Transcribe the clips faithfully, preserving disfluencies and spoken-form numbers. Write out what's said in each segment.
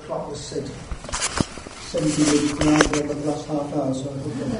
clock was said seventeen minutes behind for the last half hour, so I hope I'm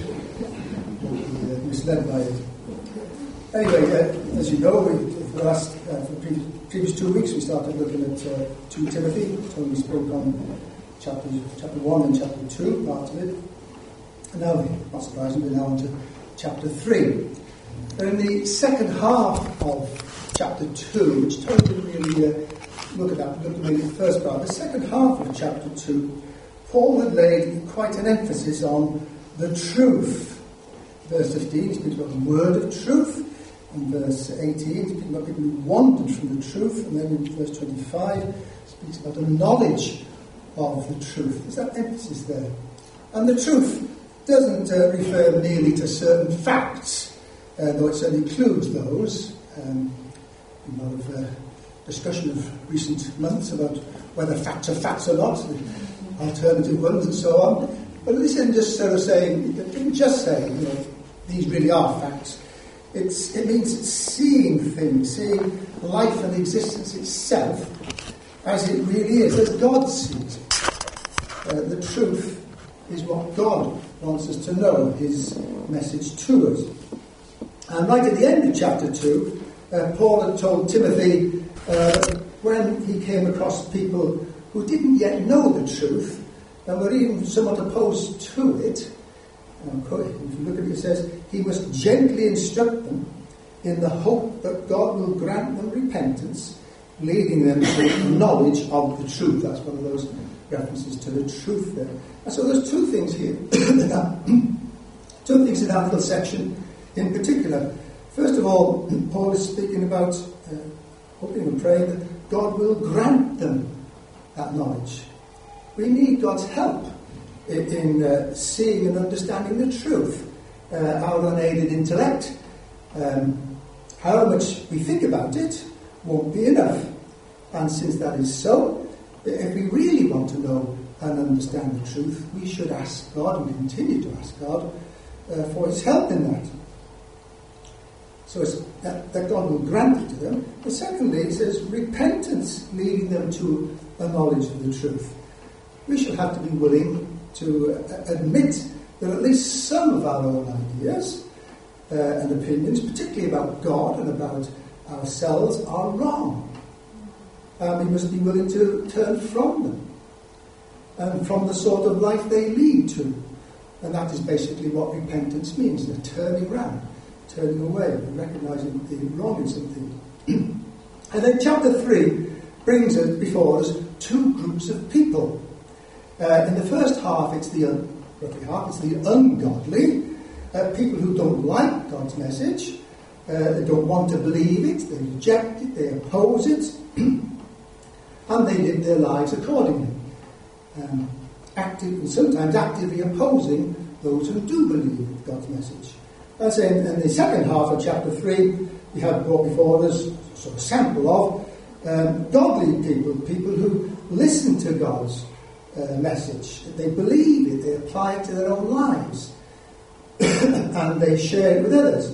not misled by it. Anyway, uh, as you know, we, for the last uh, for the previous, previous two weeks we started looking at uh, Second Timothy. So we spoke on chapter chapter one and chapter two, part of it. And now, not surprisingly, we're now on to chapter three. And in the second half of chapter two, which Tony didn't really uh, look at that, look at maybe the first part, the second half of chapter two, Paul had laid quite an emphasis on the truth. Verse fifteen, he speaks about the word of truth. And verse eighteen, he speaks about people who wandered from the truth. And then in verse twenty-five, he speaks about the knowledge of the truth. There's that emphasis there. And the truth doesn't uh, refer merely to certain facts, uh, though it certainly includes those. Um, a lot of uh, discussion of recent months about whether facts are facts or not, alternative ones and so on. But this isn't just sort of saying, it didn't just say, you know, these really are facts. It's, it means seeing things, seeing life and existence itself as it really is, as God sees it. Uh, the truth is what God wants us to know, his message to us. And right at the end of chapter two, uh, Paul had told Timothy uh, when he came across people who didn't yet know the truth and were even somewhat opposed to it. Um, if you look at it, it says, he must gently instruct them in the hope that God will grant them repentance, leading them to knowledge of the truth. That's one of those references to the truth there. And so there's two things here, in that, two things in that little section in particular. First of all, Paul is speaking about uh, hoping and praying that God will grant them that knowledge. We need God's help in, in uh, seeing and understanding the truth. Uh, our unaided intellect, um, how much we think about it, won't be enough. And since that is so, if we really want to know and understand the truth, we should ask God and continue to ask God uh, for his help in that. So it's that, that God will grant it to them. But secondly, it says repentance, leading them to a knowledge of the truth. We shall have to be willing to uh, admit that at least some of our own ideas uh, and opinions, particularly about God and about ourselves, are wrong. And we must be willing to turn from them and from the sort of life they lead to. And that is basically what repentance means, the turning around, turning away, and recognising the wrong in something. And then chapter three brings us before us two groups of people. Uh, in the first half, it's the un- roughly half, it's the ungodly, uh, people who don't like God's message, uh, they don't want to believe it, they reject it, they oppose it. And they live their lives accordingly, um, active and sometimes actively opposing those who do believe God's message. And so in, in the second half of chapter three, we have brought before us a sort of sample of um, godly people, people who listen to God's uh, message, they believe it, they apply it to their own lives, and they share it with others.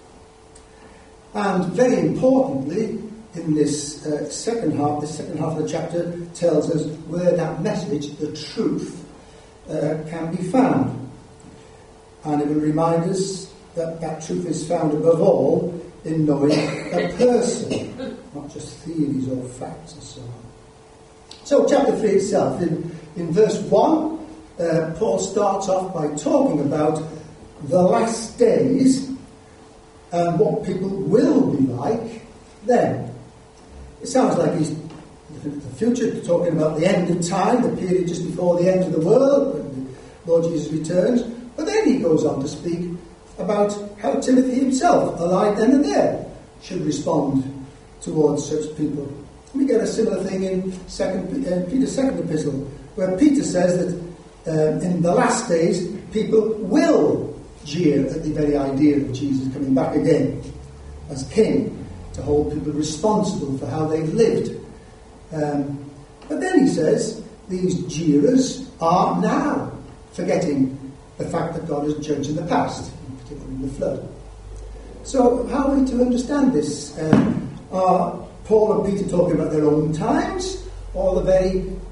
And very importantly, in this uh, second half, the second half of the chapter tells us where that message, the truth, uh, can be found. And it will remind us that that truth is found above all in knowing a person, not just theories or facts and so on. So chapter three itself, in, in verse one, uh, Paul starts off by talking about the last days and what people will be like then. It sounds like he's looking at the future, talking about the end of time, the period just before the end of the world, when the Lord Jesus returns. But then he goes on to speak about how Timothy himself, alive then and there, should respond towards such people. We get a similar thing in second, uh, Peter's second epistle, where Peter says that um, in the last days, people will jeer at the very idea of Jesus coming back again as king, to hold people responsible for how they've lived. Um, but then he says, these jeerers are now forgetting the fact that God has judged in the past, particularly in the flood. So how are we to understand this? Um, are Paul and Peter talking about their own times, or the very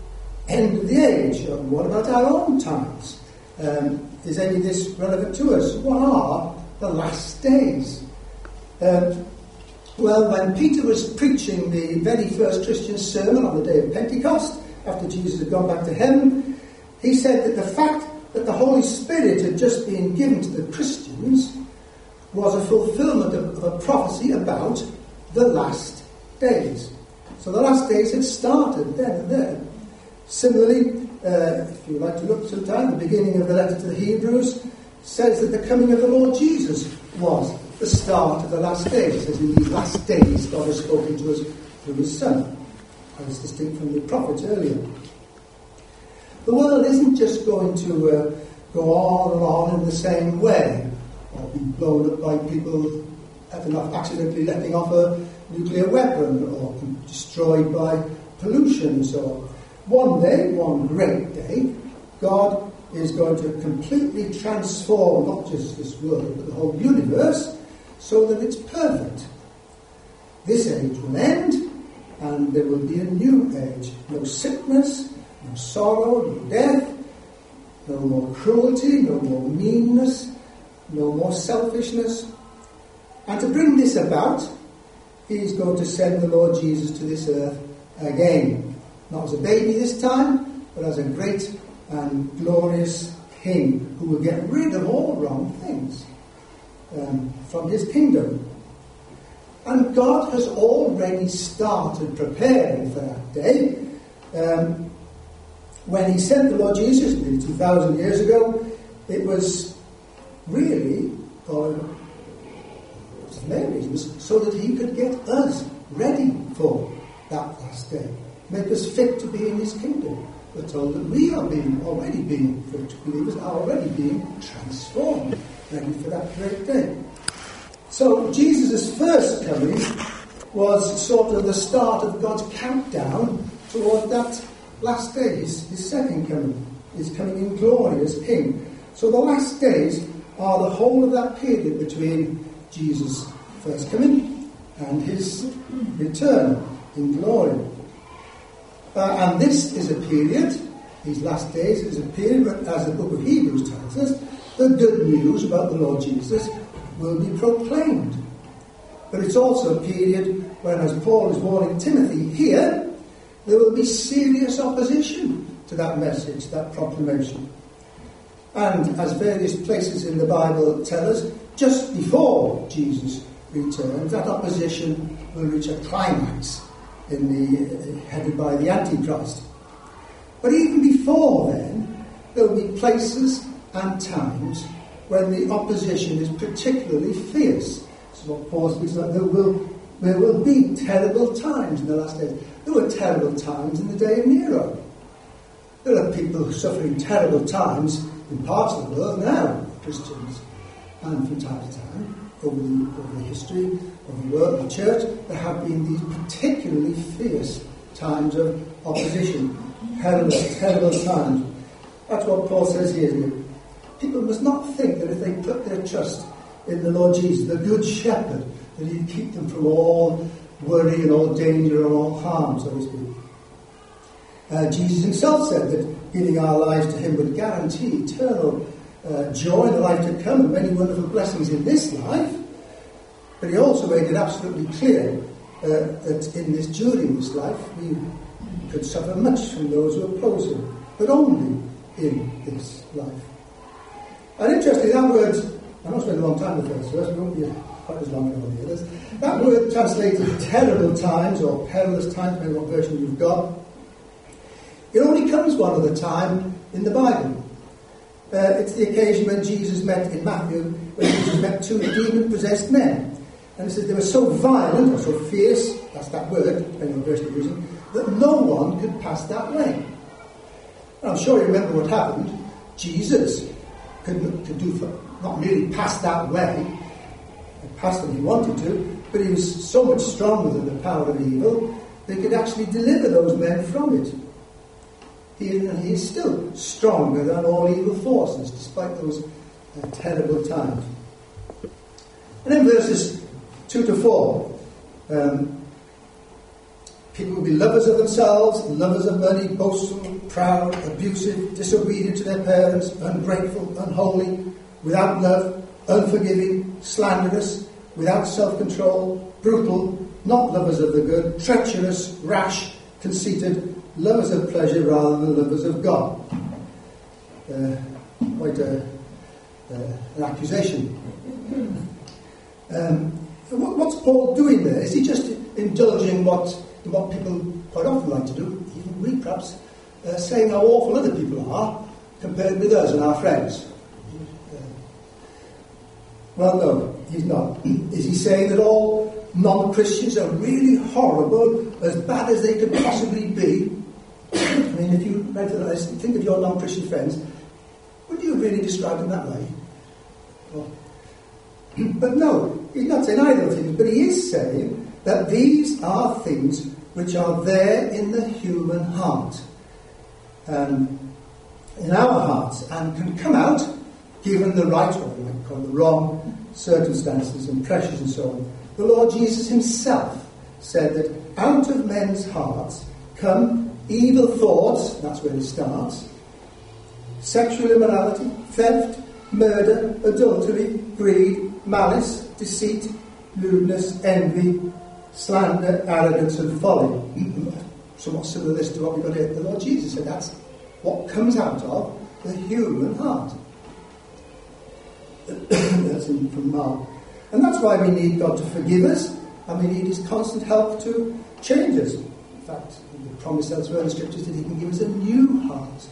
end of the age? Or what about our own times? Um, is any of this relevant to us? What are the last days? Um, well, when Peter was preaching the very first Christian sermon on the day of Pentecost, after Jesus had gone back to heaven, he said that the fact that the Holy Spirit had just been given to the Christians was a fulfillment of, of a prophecy about the last days. So the last days had started then and there. Similarly, uh, if you would like to look sometime, the beginning of the letter to the Hebrews says that the coming of the Lord Jesus was the start of the last days. It says in these last days God has spoken to us through his Son, as distinct from the prophets earlier. The world isn't just going to uh, go on and on in the same way, or be blown up by people accidentally letting off a nuclear weapon, or destroyed by pollution and so on. One day, one great day, God is going to completely transform not just this world, but the whole universe, so that it's perfect. This age will end, and there will be a new age. No sickness, no sorrow, no death, no more cruelty, no more meanness, no more selfishness. And to bring this about, he is going to send the Lord Jesus to this earth again. Not as a baby this time, but as a great and glorious King who will get rid of all wrong things um, from his kingdom. And God has already started preparing for that day. Um, when he sent the Lord Jesus, nearly two thousand years ago, it was really, for many reasons, so that he could get us ready for that last day. Make us fit to be in his kingdom. We're told that we are being, already being, for believers, are already being transformed, ready for that great day. So Jesus' first coming was sort of the start of God's countdown toward that last day, his, his second coming, his coming in glory as King. So the last days are the whole of that period between Jesus' first coming and his return in glory. Uh, and this is a period, these last days is a period, as the book of Hebrews tells us, the good news about the Lord Jesus will be proclaimed. But it's also a period when, as Paul is warning Timothy here, there will be serious opposition to that message, that proclamation. And as various places in the Bible tell us, just before Jesus returns, that opposition will reach a climax in the uh, headed by the Antichrist. But even before then, there will be places and times when the opposition is particularly fierce. This is what Paul speaks about. There will, there will be terrible times in the last days. There were terrible times in the day of Nero. There are people suffering terrible times in parts of the world now, Christians. And from time to time, over the, over the history of the world, the church, there have been these particularly fierce times of opposition. Perilous, terrible times. That's what Paul says here, isn't it? People must not think that if they put their trust in the Lord Jesus, the Good Shepherd, that he'd keep them from all worry and all danger and all harm, so to speak. Uh, Jesus himself said that giving our lives to him would guarantee eternal uh, joy in the life to come and many wonderful blessings in this life. But he also made it absolutely clear uh, that in this during this life we could suffer much from those who oppose him, but only in this life. And interestingly, that word, I know it's been a long time with this verse, it won't be quite as long as all the others. That word translated terrible times or perilous times, depending on what version you've got, it only comes one other time in the Bible. Uh, it's the occasion when Jesus met, in Matthew, when Jesus met two demon-possessed men. And it says they were so violent, or so fierce, that's that word, depending on the version you're using, that no one could pass that way. And I'm sure you remember what happened. Jesus could, could do for, not merely pass that way, pass when he wanted to, but he was so much stronger than the power of evil that he could actually deliver those men from it. He, he is still stronger than all evil forces, despite those uh, terrible times. And then verses two to four. Um, people will be lovers of themselves, lovers of money, boastful, proud, abusive, disobedient to their parents, ungrateful, unholy, without love, unforgiving, slanderous, without self-control, brutal, not lovers of the good, treacherous, rash, conceited, lovers of pleasure rather than lovers of God. Uh, quite a, uh, an accusation. Um, what, what's Paul doing there? Is he just indulging what what people quite often like to do, even we perhaps, uh, saying how awful other people are compared with us and our friends? Uh, well, no, he's not. Is he saying that all non-Christians are really horrible, as bad as they could possibly be? I mean, if you read that, think of your non-Christian friends, would you really describe them that way? Well, but no, he's not saying either of things, but he is saying that these are things which are there in the human heart, um, in our hearts, and can come out given the right, or we might call the wrong, circumstances and pressures and so on. The Lord Jesus himself said that out of men's hearts come evil thoughts, that's where it starts, sexual immorality, theft, murder, adultery, greed, malice, deceit, lewdness, envy, slander, arrogance and folly. Somewhat similar this to what we've got here. The Lord Jesus said that's what comes out of the human heart. That's in, from Mark. And that's why we need God to forgive us, and we need his constant help to change us. In fact, the promise elsewhere in the scriptures that he can give us a new heart.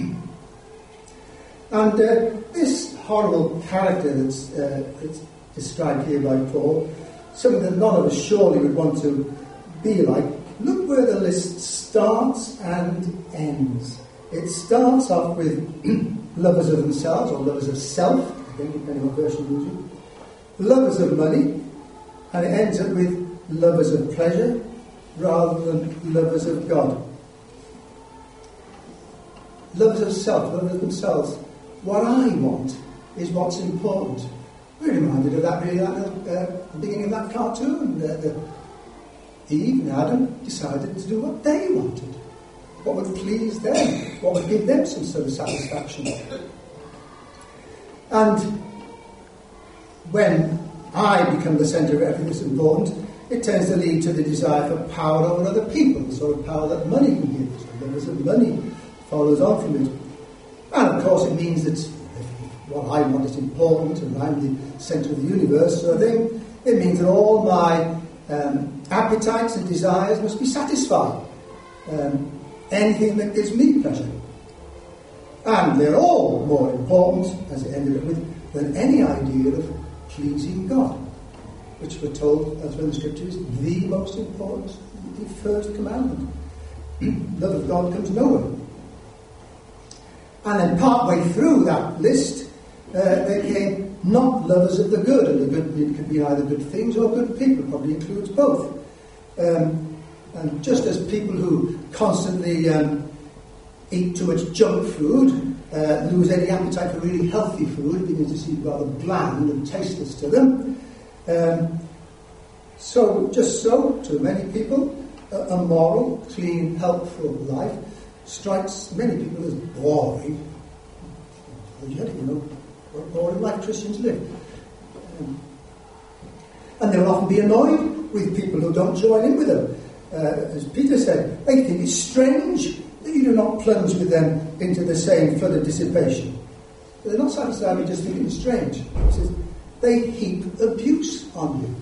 And uh, this horrible character that's, uh, that's described here by Paul, something that none of us surely would want to be like, look where the list starts and ends. It starts off with lovers of themselves, or lovers of self, again, depending on what version you're using, lovers of money, and it ends up with lovers of pleasure rather than lovers of God. Lovers of self, lovers of themselves. What I want is what's important. We're reminded of that really at the uh, beginning of that cartoon. Uh, the Eve and Adam decided to do what they wanted, what would please them, what would give them some sort of satisfaction. And when I become the centre of everything that's important, it tends to lead to the desire for power over other people, the sort of power that money can give us. The lovers of money follows on from it. And of course it means that what I want is important and I'm the centre of the universe, so I think it means that all my um, appetites and desires must be satisfied. Um, anything that gives me pleasure. And they're all more important, as it ended up with, than any idea of pleasing God, which we're told, as well in the scriptures, the most important, the first commandment. Love of God comes nowhere. And then partway through that list, uh, they came not lovers of the good, and the good could be either good things or good people, probably includes both. Um, and just as people who constantly um, eat too much junk food uh, lose any appetite for really healthy food, begin to seem rather bland and tasteless to them. Um, so, just so, to many people, a, a moral, clean, helpful life strikes many people as boring. Yet, you know, what boring life Christians live. Um, and they'll often be annoyed with people who don't join in with them. Uh, as Peter said, they think it's strange that you do not plunge with them into the same flood of dissipation. But they're not satisfied with just thinking it's strange. He says, they heap abuse on you.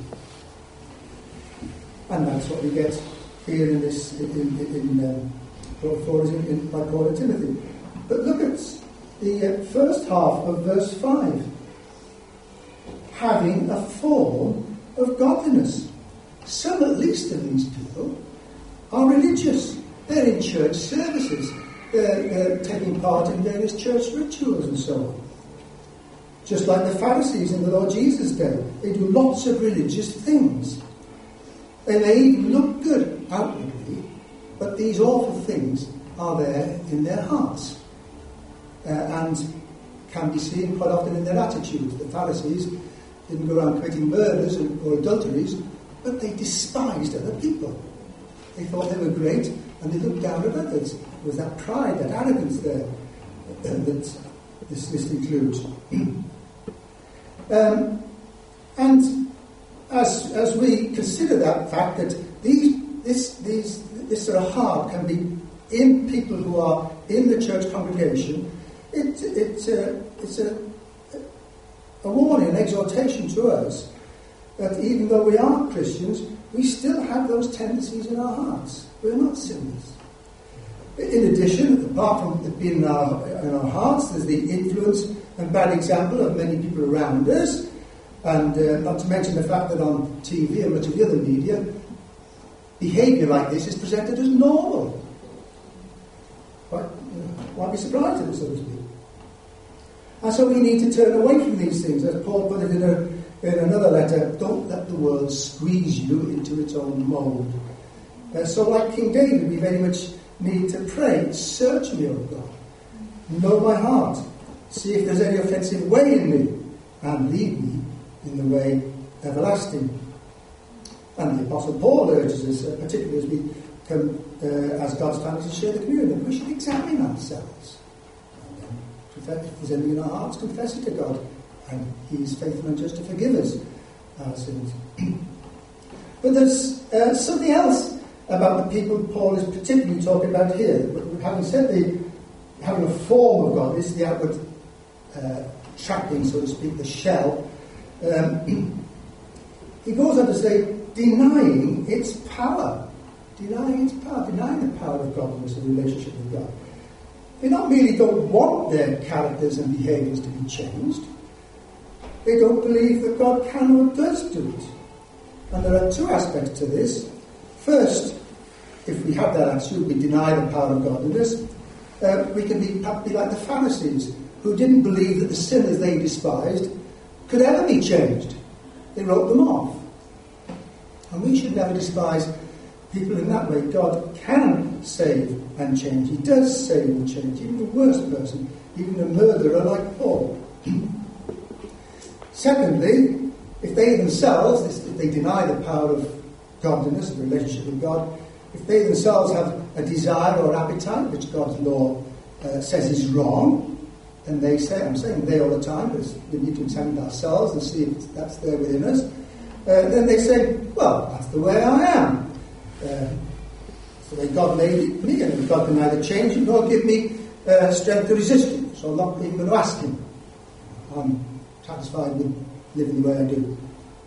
And that's what we get here in this, in, in, in um, for us in, in, by Paul and Timothy. But look at the uh, first half of verse five. Having a form of godliness. Some, at least, of these people are religious. They're in church services. They're, they're taking part in various church rituals and so on. Just like the Pharisees in the Lord Jesus' day. They do lots of religious things. They may even look good outwardly, but these awful things are there in their hearts. Uh, and can be seen quite often in their attitudes. The Pharisees didn't go around committing murders or, or adulteries, but they despised other people. They thought they were great, and they looked down at others. was that pride, that arrogance there that this list includes. um, and as as we consider that fact that these this these this sort of heart can be in people who are in the church congregation, it it uh, it's a a warning, an exhortation to us that even though we are Christians, we still have those tendencies in our hearts. We're not sinners. In addition, apart from it being in our, in our hearts, there's the influence and bad example of many people around us, and uh, not to mention the fact that on T V and much of the other media, behaviour like this is presented as normal. Why, you know, why be surprised at it, so to speak? And so we need to turn away from these things. As Paul put it in, a, in another letter, don't let the world squeeze you into its own mould. Uh, so like King David, we very much need to pray, search me, O God. Know my heart. See if there's any offensive way in me, and lead me in the way everlasting. And the Apostle Paul urges us, uh, particularly as we come uh, as God's family to share the communion, we should examine ourselves. If there's anything in our hearts, confess it to God, and He is faithful and just to forgive us our sins. But there's uh, something else about the people Paul is particularly talking about here. Having said the having a form of God, this is the outward uh, trapping, so to speak, the shell. Um, he goes on to say, denying its power, denying its power, denying the power of godliness and relationship with God. They not merely don't want their characters and behaviours to be changed, they don't believe that God can or does do it. And there are two aspects to this. First, if we have that attitude, we deny the power of godliness, uh, we can be, be like the Pharisees, who didn't believe that the sinners they despised could ever be changed. They wrote them off. And we should never despise people in that way. God can save and change. He does save and change. Even the worst person, even a murderer like Paul. Secondly, if they themselves, if they deny the power of godliness, the relationship with God, if they themselves have a desire or appetite, which God's law uh, says is wrong, then they say, I'm saying they all the time, because we need to examine ourselves and see if that's there within us, uh, then they say, well, that's the way I am. Uh, the way God made me, and God can neither change it nor give me uh, strength to resist it, so I'm not even going to ask Him. I'm satisfied with living the way I do.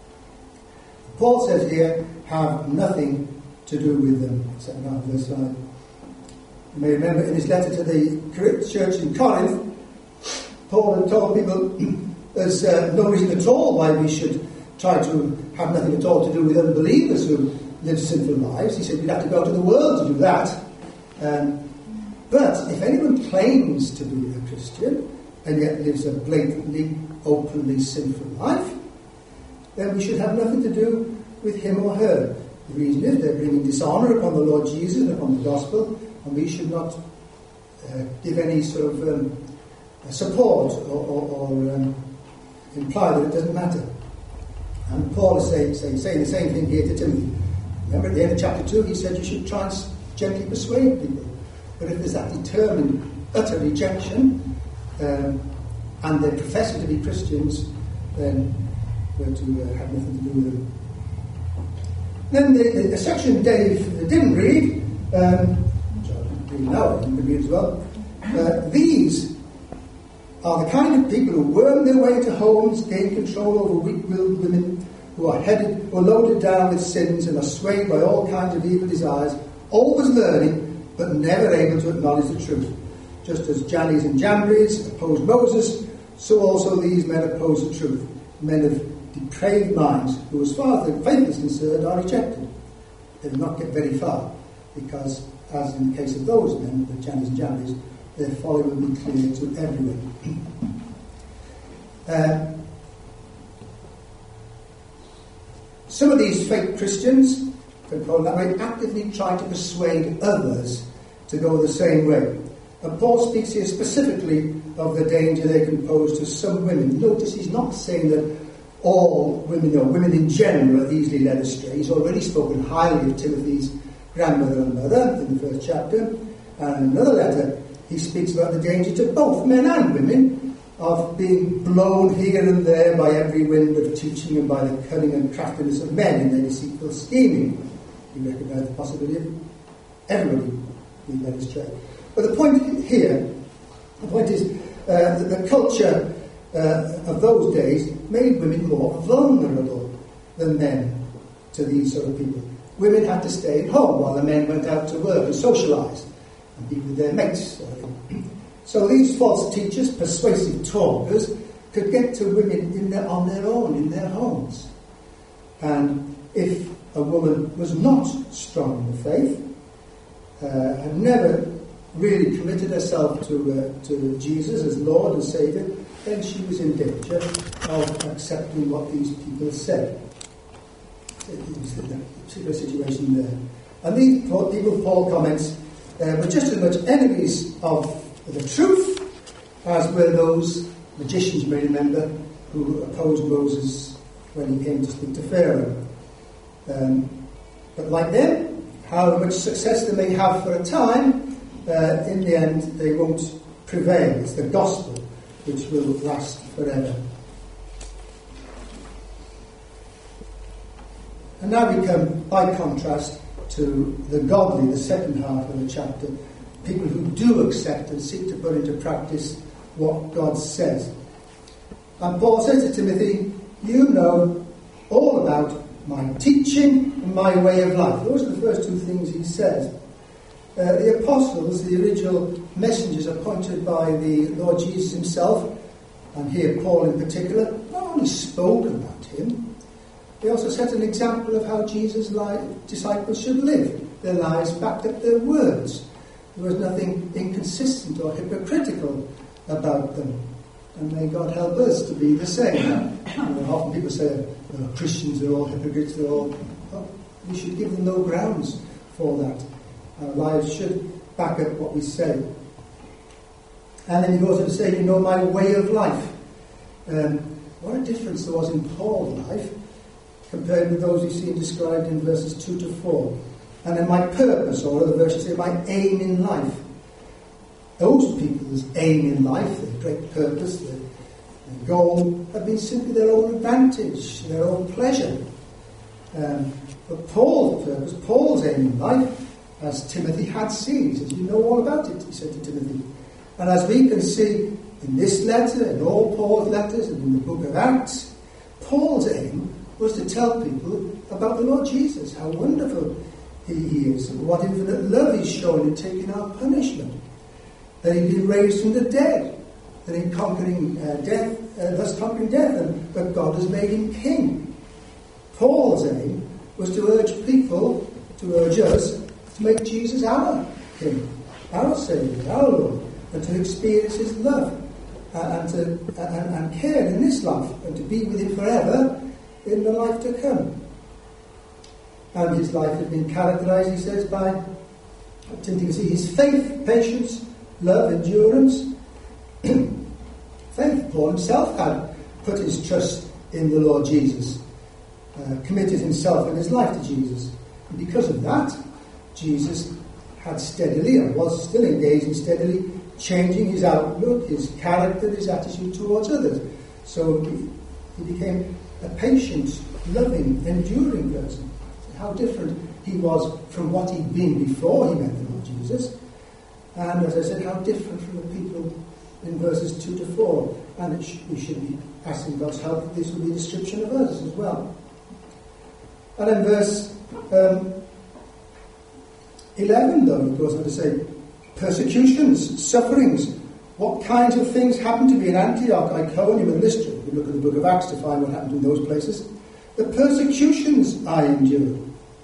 Paul says here, have nothing to do with them. Second half of verse five. You may remember in his letter to the church in Corinth, Paul had told people there's uh, no reason at all why we should try to have nothing at all to do with unbelievers who live sinful lives. He said we'd have to go to the world to do that. Um, but if anyone claims to be a Christian and yet lives a blatantly, openly sinful life, then we should have nothing to do with him or her. The reason is they're bringing dishonour upon the Lord Jesus and upon the gospel, and we should not uh, give any sort of um, support or, or, or um, imply that it doesn't matter. And Paul is saying, saying, saying the same thing here to Timothy. Remember at the end of chapter two, he said you should try and gently persuade people. But if there's that determined, utter rejection, um, and they're professing to be Christians, then we're to uh, have nothing to do with them. Then the, the, the section Dave didn't read, um, which I didn't read now, I didn't read as well. Uh, these are the kind of people who worm their way into homes, gain control over weak-willed women, who are headed, who are loaded down with sins and are swayed by all kinds of evil desires, always learning, but never able to acknowledge the truth. Just as Jannes and Jambres opposed Moses, so also these men oppose the truth. Men of depraved minds, who as far as their faith is concerned, are rejected. They will not get very far, because, as in the case of those men, the Jannes and Jambres, their folly will be clear to everyone. uh, some of these fake Christians, if I call them that way, actively try to persuade others to go the same way. And Paul speaks here specifically of the danger they can pose to some women. Notice he's not saying that all women, or women in general, are easily led astray. He's already spoken highly of Timothy's grandmother and mother in the first chapter. And in another letter, he speaks about the danger to both men and women of being blown here and there by every wind of teaching and by the cunning and craftiness of men in their deceitful scheming. He recognised the possibility of everybody being led astray. But the point here, the point is uh, that the culture uh, of those days made women more vulnerable than men to these sort of people. Women had to stay at home while the men went out to work and socialise and be with their mates. So these false teachers, persuasive talkers, could get to women in their, on their own, in their homes. And if a woman was not strong in the faith, uh, had never really committed herself to, uh, to Jesus as Lord and Saviour, then she was in danger of accepting what these people said. It was a particular situation there. And these people, Paul comments, uh, were just as much enemies of the truth as were those magicians, you may remember, who opposed Moses when he came to speak to Pharaoh. Um, but like them, however much success they may have for a time, uh, in the end they won't prevail. It's the gospel which will last forever. And now we come, by contrast, to the godly, the second half of the chapter, people who do accept and seek to put into practice what God says. And Paul says to Timothy, you know all about my teaching and my way of life. Those are the first two things he says. Uh, the apostles, the original messengers appointed by the Lord Jesus himself, and here Paul in particular, not only spoke about him, they also set an example of how Jesus' disciples should live. Their lives backed up their words. There was nothing inconsistent or hypocritical about them. And may God help us to be the same. You know, often people say, oh, Christians are all hypocrites, they're all... Well, we should give them no grounds for that. Our lives should back up what we say. And then he goes on to say, you know, my way of life. Um, what a difference there was in Paul's life compared with those we see described in verses two to four. And then my purpose, or other versions say, my aim in life. Those people's aim in life, their great purpose, their, their goal, have been simply their own advantage, their own pleasure. Um, but Paul's purpose, Paul's aim in life, as Timothy had seen, he says, you know all about it, he said to Timothy. And as we can see in this letter, in all Paul's letters, and in the book of Acts, Paul's aim was to tell people about the Lord Jesus, how wonderful he is, and what infinite love he's shown in taking our punishment, that he'd been raised from the dead, that in conquering uh, death, uh, thus conquering death, and that God has made him king. Paul's aim was to urge people, to urge us, to make Jesus our king, our Saviour, our Lord, and to experience his love, uh, and to and, and care in this life, and to be with him forever in the life to come. And his life had been characterised, he says, by, Timothy can see, his faith, patience, love, endurance. Faith, Paul himself had put his trust in the Lord Jesus, uh, committed himself and his life to Jesus. And because of that, Jesus had steadily, and was still engaged in steadily, changing his outlook, his character, his attitude towards others. So he, he became a patient, loving, enduring person. How different he was from what he'd been before he met the Lord Jesus. And as I said, how different from the people in verses two to four. And it sh- we should be asking God's help that this will be a description of us as well. And in verse um, eleven, though, he goes on to say, persecutions, sufferings, what kinds of things happened to me in Antioch, Iconium, and Lystra. We look at the book of Acts to find what happened in those places. The persecutions I endured.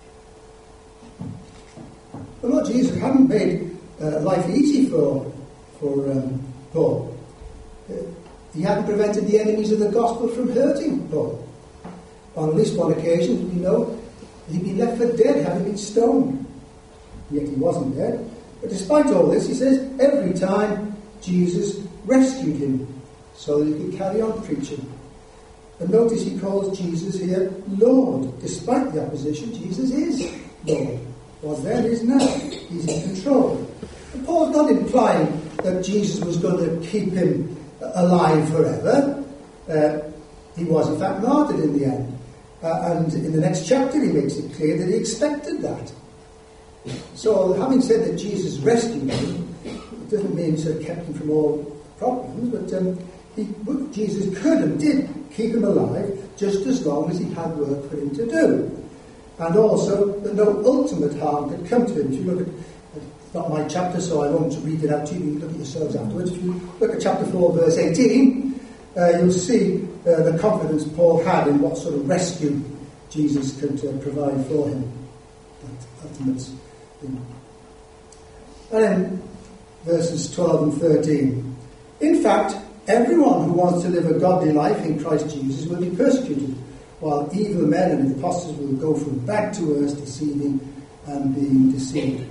The Lord Jesus hadn't made uh, life easy for, for um, Paul. Uh, he hadn't prevented the enemies of the gospel from hurting Paul. On at least one occasion, we know, he'd been left for dead, having been stoned. Yet he wasn't dead. But despite all this, he says, every time Jesus rescued him so that he could carry on preaching. And notice he calls Jesus here Lord. Despite the opposition, Jesus is Lord. Was then, is now. He's in control. And Paul's not implying that Jesus was going to keep him alive forever. Uh, he was in fact martyred in the end. Uh, and in the next chapter he makes it clear that he expected that. So having said that Jesus rescued him, it doesn't mean he kept him from all problems, but um, he, Jesus could and did keep him alive just as long as he had work for him to do. And also that no ultimate harm could come to him. If you look at, it's not my chapter, so I won't read it out to you, you can look at yourselves afterwards. If you look at chapter four, verse eighteen, uh, you'll see uh, the confidence Paul had in what sort of rescue Jesus could uh, provide for him. That ultimate thing. And then verses twelve and thirteen. In fact, everyone who wants to live a godly life in Christ Jesus will be persecuted, while evil men and impostors will go from bad to worse, deceiving and being deceived.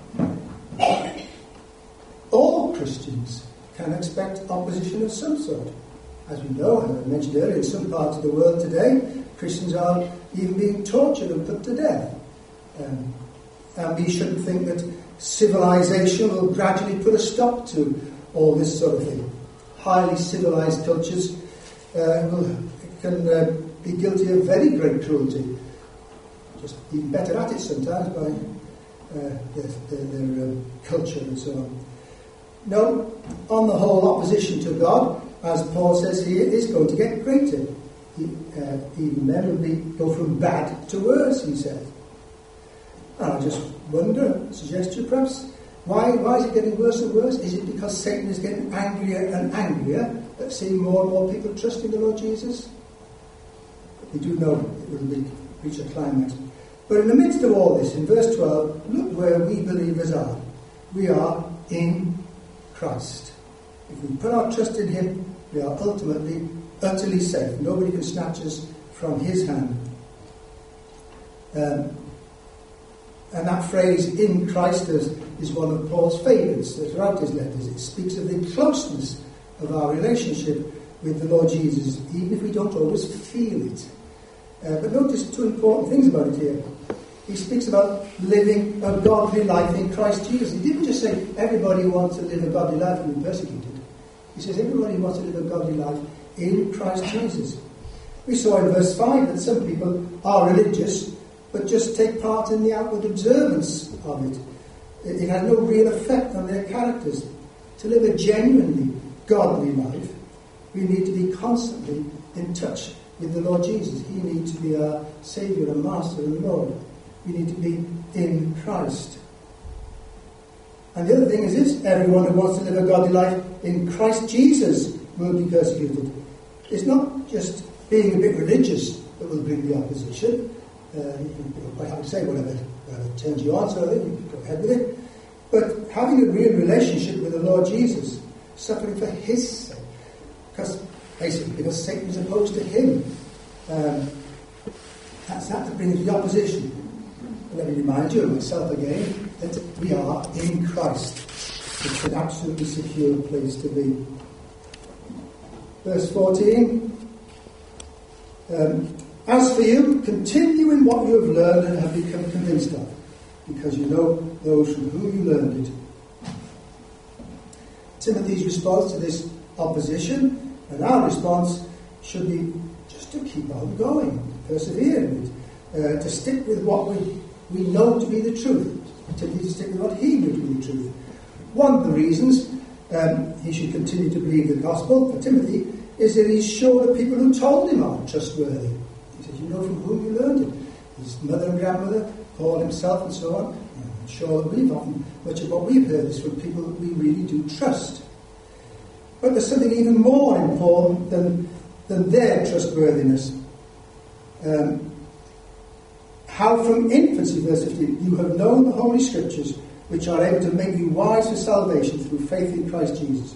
All Christians can expect opposition of some sort. As we know, as I mentioned earlier, in some parts of the world today, Christians are even being tortured and put to death. Um, and we shouldn't think that civilization will gradually put a stop to all this sort of thing. Highly civilized cultures uh, will, can uh, be guilty of very great cruelty. Just even better at it sometimes by uh, their, their, their uh, culture and so on. No, on the whole, opposition to God, as Paul says here, is going to get greater. He, uh, even men will be, go from bad to worse, he says. And I just wonder, suggest to you perhaps, why, why is it getting worse and worse? Is it because Satan is getting angrier and angrier at seeing more and more people trusting the Lord Jesus? We do know it will be, reach a climax. But in the midst of all this, in verse twelve, look where we believers are. We are in Christ. If we put our trust in him, we are ultimately, utterly safe. Nobody can snatch us from his hand. Um, and that phrase, in Christ, is, is one of Paul's favourites throughout his letters. It speaks of the closeness of our relationship with the Lord Jesus, even if we don't always feel it. Uh, but notice two important things about it here. He speaks about living a godly life in Christ Jesus. He didn't just say everybody who wants to live a godly life will be persecuted. He says everybody who wants to live a godly life in Christ Jesus. We saw in verse five that some people are religious but just take part in the outward observance of it. It, it has no real effect on their characters. To live a genuinely godly life, we need to be constantly in touch with the Lord Jesus. He needs to be our Saviour and Master and Lord. We need to be in Christ. And the other thing is this: everyone who wants to live a godly life in Christ Jesus will be persecuted. It's not just being a bit religious that will bring the opposition. Uh, you can quite happy to say whatever, whatever turns you on, so you can go ahead with it. But having a real relationship with the Lord Jesus, suffering for his sake, because basically because Satan is opposed to him, um, that's that that brings the opposition. Let me remind you, and myself again, that we are in Christ. It's an absolutely secure place to be. Verse fourteen. Um, As for you, continue in what you have learned and have become convinced of, because you know those from whom you learned it. Timothy's response to this opposition, and our response, should be just to keep on going, persevere in it, uh, to stick with what we, we know to be the truth, Timothy to stick with what he knew to be the truth. One of the reasons um, he should continue to believe the gospel, for Timothy, is that he's sure the people who told him are trustworthy. He says, you know from whom you learned it. His mother and grandmother, Paul himself and so on. I'm sure that we've often, much of what we've heard is from people that we really do trust. But there's something even more important than, than their trustworthiness. Um, how from infancy, verse fifteen, you have known the Holy Scriptures, which are able to make you wise for salvation through faith in Christ Jesus.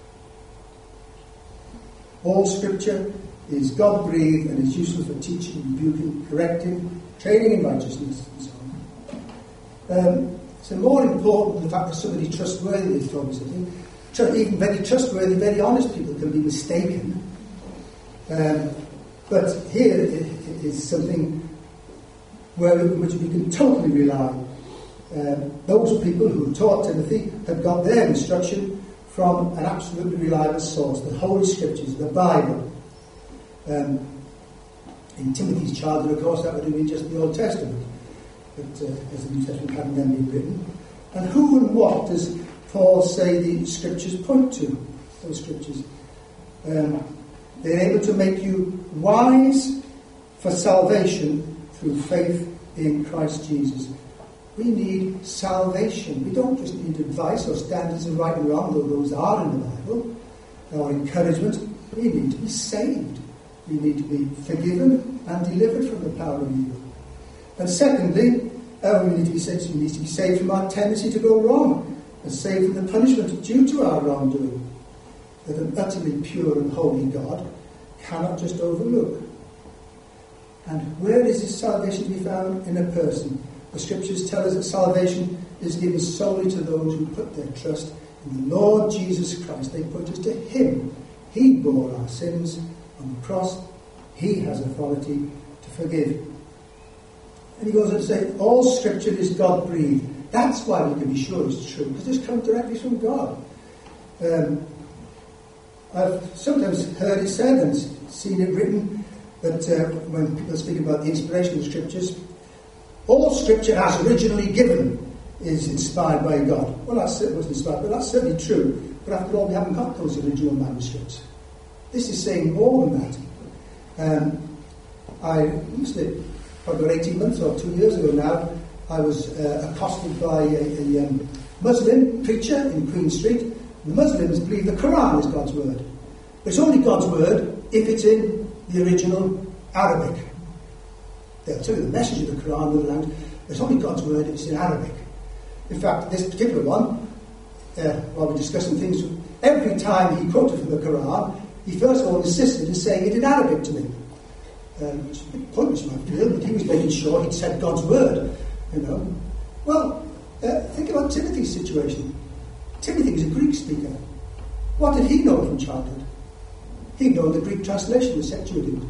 All Scripture is God-breathed and is useful for teaching, rebuking, correcting, training in righteousness, and so on. Um, so more important than the fact that somebody trustworthy is told me something. Even very trustworthy, very honest people can be mistaken. Um, but here it, it is something where, which we can totally rely Um, those people who taught Timothy had got their instruction from an absolutely reliable source, the Holy Scriptures, the Bible. Um, in Timothy's childhood, of course, that would have been just the Old Testament, but uh, as the New Testament hadn't then been written. And who and what does Paul say the Scriptures point to? Those Scriptures. Um, they're able to make you wise for salvation through faith in Christ Jesus. We need salvation. We don't just need advice or standards of right and wrong, though those are in the Bible, or encouragement. We need to be saved. We need to be forgiven and delivered from the power of evil. And secondly, uh, we need to be saved. We need to be saved from our tendency to go wrong, and saved from the punishment due to our wrongdoing that an utterly pure and holy God cannot just overlook. And where is this salvation to be found? In a person. The Scriptures tell us that salvation is given solely to those who put their trust in the Lord Jesus Christ. They put us to Him. He bore our sins on the cross. He has authority to forgive. And he goes on to say, all Scripture is God-breathed. That's why we can be sure it's true, because it's come directly from God. Um, I've sometimes heard it said and seen it written that uh, when people speak about the inspiration of the Scriptures, all Scripture as originally given is inspired by God. Well, that's, it wasn't inspired, but that's certainly true. But after all, we haven't got those original manuscripts. This is saying more than that. Um, I used to, probably about eighteen months or two years ago now, I was uh, accosted by a, a um, Muslim preacher in Queen Street. The Muslims believe the Quran is God's word. But it's only God's word if it's in the original Arabic. They'll tell you the message of the Quran with the land. It's only God's word if it's in Arabic. In fact, this particular one, uh, while we're discussing things, every time he quoted from the Quran, he first of all insisted in saying it in Arabic to me. Um, which is a bit pointless, might be, but he was making sure he'd said God's word, you know. Well, uh, think about Timothy's situation. Timothy was a Greek speaker. What did he know from childhood? He'd known the Greek translation of Septuagint.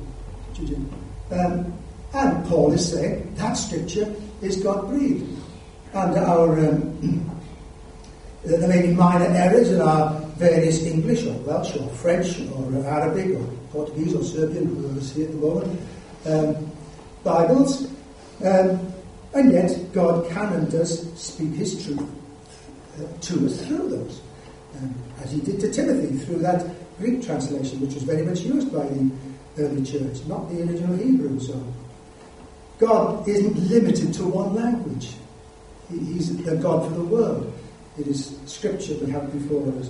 Um, and Paul is saying that Scripture is God-breathed. And our um, there may be minor errors in our various English or Welsh or French or Arabic or Portuguese or Serbian, whoever is here at the moment, um, Bibles, um, and yet God can and does speak His truth uh, to us through those, um, as He did to Timothy through that Greek translation, which was very much used by the early church, not the original Hebrew. So God isn't limited to one language. He, he's a God for the world. It is Scripture we have before us.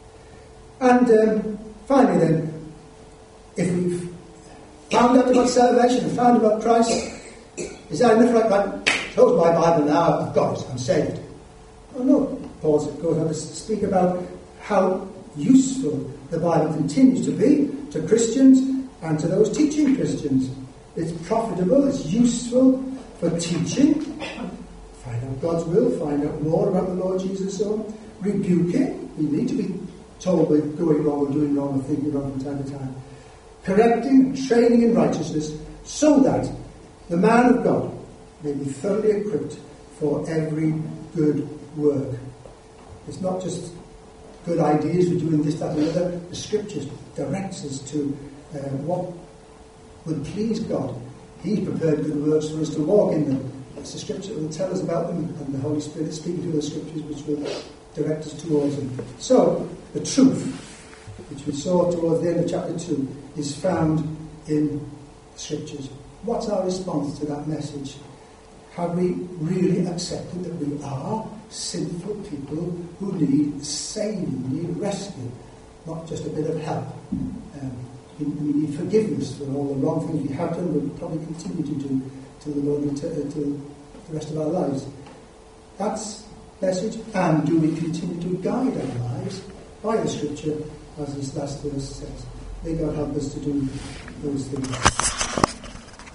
And um, finally then, if we've found out about salvation and found about Christ, is that enough? Like, like, close my Bible now, I've got it, I'm saved. Oh no, Paul goes on to speak about how useful the Bible continues to be to Christians and to those teaching Christians. It's profitable, it's useful for teaching. Find out God's will, find out more about the Lord Jesus, so rebuke it. We need to be told we're going wrong or doing wrong or thinking wrong from time to time. Correcting, training in righteousness, so that the man of God may be thoroughly equipped for every good work. It's not just good ideas for doing this, that, and the other. The Scriptures directs us to uh, what would please God. He's prepared good works for us to walk in them. It's the Scripture that will tell us about them, and the Holy Spirit is speaking through the Scriptures which will direct us towards them. So, the truth, which we saw towards the end of chapter two, is found in the Scriptures. What's our response to that message? Have we really accepted that we are sinful people who need saving, need rescue, not just a bit of help? Um, we, we need forgiveness for all the wrong things we have done, but we'll probably continue to do till the Lord returns, till the rest of our lives. That's message. And do we continue to guide our lives by the Scripture, as this last verse says? May God help us to do those things.